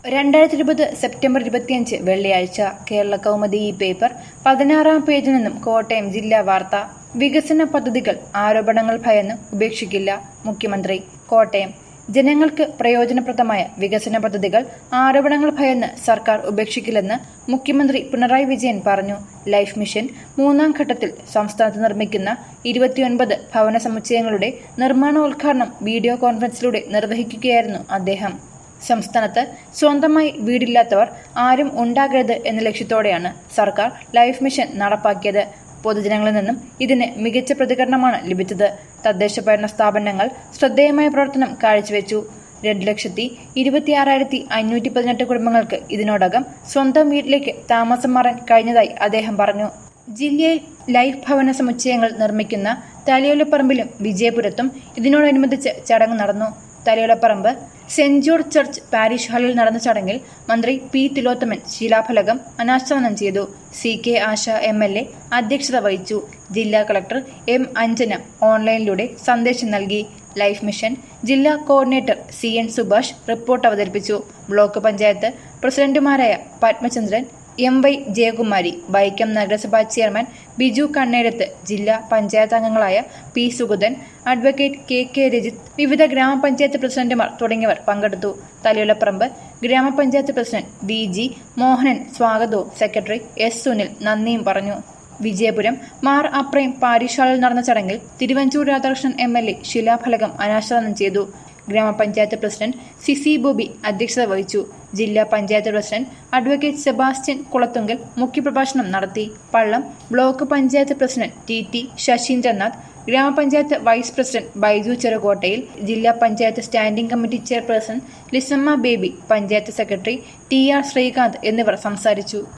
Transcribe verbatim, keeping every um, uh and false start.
രണ്ടായിരത്തി ഇരുപത് സെപ്റ്റംബർ ഇരുപത്തിയഞ്ച് വെള്ളിയാഴ്ച കേരള കൗമുദി ഈ പേപ്പർ പതിനാറാം പേജിൽ നിന്നും കോട്ടയം ജില്ലാ വാർത്ത. വികസന പദ്ധതികൾ ആരോപണങ്ങൾ ഭയന്ന് ഉപേക്ഷിക്കില്ല മുഖ്യമന്ത്രി. കോട്ടയം. ജനങ്ങൾക്ക് പ്രയോജനപ്രദമായ വികസന പദ്ധതികൾ ആരോപണങ്ങൾ ഭയന്ന് സർക്കാർ ഉപേക്ഷിക്കില്ലെന്ന് മുഖ്യമന്ത്രി പിണറായി വിജയൻ പറഞ്ഞു. ലൈഫ് മിഷൻ മൂന്നാം ഘട്ടത്തിൽ സംസ്ഥാനത്ത് നിർമ്മിക്കുന്ന ഇരുപത്തിയൊൻപത് ഭവന സമുച്ചയങ്ങളുടെ നിർമ്മാണോദ്ഘാടനം വീഡിയോ കോൺഫറൻസിലൂടെ നിർവഹിക്കുകയായിരുന്നു അദ്ദേഹം. സംസ്ഥാനത്ത് സ്വന്തമായി വീടില്ലാത്തവർ ആരും ഉണ്ടാകരുത് എന്ന ലക്ഷ്യത്തോടെയാണ് സർക്കാർ ലൈഫ് മിഷൻ നടപ്പാക്കിയത്. പൊതുജനങ്ങളിൽ നിന്നും ഇതിന് മികച്ച പ്രതികരണമാണ് ലഭിച്ചത്. തദ്ദേശ ഭരണ സ്ഥാപനങ്ങൾ ശ്രദ്ധേയമായ പ്രവർത്തനം കാഴ്ചവെച്ചു. രണ്ട് ലക്ഷത്തി ഇരുപത്തിയാറായിരത്തി അഞ്ഞൂറ്റി പതിനെട്ട് കുടുംബങ്ങൾക്ക് ഇതിനോടകം സ്വന്തം വീട്ടിലേക്ക് താമസം മാറാൻ കഴിഞ്ഞതായി അദ്ദേഹം പറഞ്ഞു. ജില്ലയിൽ ലൈഫ് ഭവന സമുച്ചയങ്ങൾ നിർമ്മിക്കുന്ന തലയോലപ്പറമ്പിലും വിജയപുരത്തും ഇതിനോടനുബന്ധിച്ച് ചടങ്ങ് നടന്നു. Thalayolaparambu saint George church parish ഹാളിൽ നടന്ന ചടങ്ങിൽ മന്ത്രി പി തിലോത്തമൻ ശിലാഫലകം അനാച്ഛാദനം ചെയ്തു. C K Asha M L A അധ്യക്ഷത വഹിച്ചു. ജില്ലാ കളക്ടർ എം അഞ്ജന ഓൺലൈനിലൂടെ സന്ദേശം നൽകി. ലൈഫ് മിഷൻ ജില്ലാ coordinator C N Subhash report അവതരിപ്പിച്ചു. ബ്ലോക്ക് പഞ്ചായത്ത് പ്രസിഡന്റുമാരായ പത്മചന്ദ്രൻ, എം വൈ ജയകുമാരി, വൈക്കം നഗരസഭാ ചെയർമാൻ ബിജു കണ്ണേരത്ത്, ജില്ലാ പഞ്ചായത്ത് അംഗങ്ങളായ P Sugathan, advocate K K Rajith, വിവിധ ഗ്രാമപഞ്ചായത്ത് പ്രസിഡന്റുമാർ തുടങ്ങിയവർ പങ്കെടുത്തു. തലയോലപ്പറമ്പ് ഗ്രാമപഞ്ചായത്ത് പ്രസിഡന്റ് വി ജി മോഹനൻ സ്വാഗതവും സെക്രട്ടറി എസ് സുനിൽ നന്ദിയും പറഞ്ഞു. വിജയപുരം മാർ അപ്രൈം പാരിഷ് ഹാളിൽ നടന്ന ചടങ്ങിൽ Thiruvanchoor Radhakrishnan M L A ശിലാഫലകം അനാച്ഛാദനം ചെയ്തു. ഗ്രാമപഞ്ചായത്ത് പ്രസിഡന്റ് സിസി ബോബി അധ്യക്ഷത വഹിച്ചു. ജില്ലാ panchayat president advocate Sebastian Kulathunkal മുഖ്യപ്രഭാഷണം നടത്തി. Pallam block panchayat president T T Sasheendranath, ഗ്രാമപഞ്ചായത്ത് വൈസ് പ്രസിഡന്റ് ബൈജു ചെറുകോട്ടയിൽ, ജില്ലാ panchayat standing committee chairperson Lissamma Baby, panchayat secretary T R Sreekanth എന്നിവർ സംസാരിച്ചു.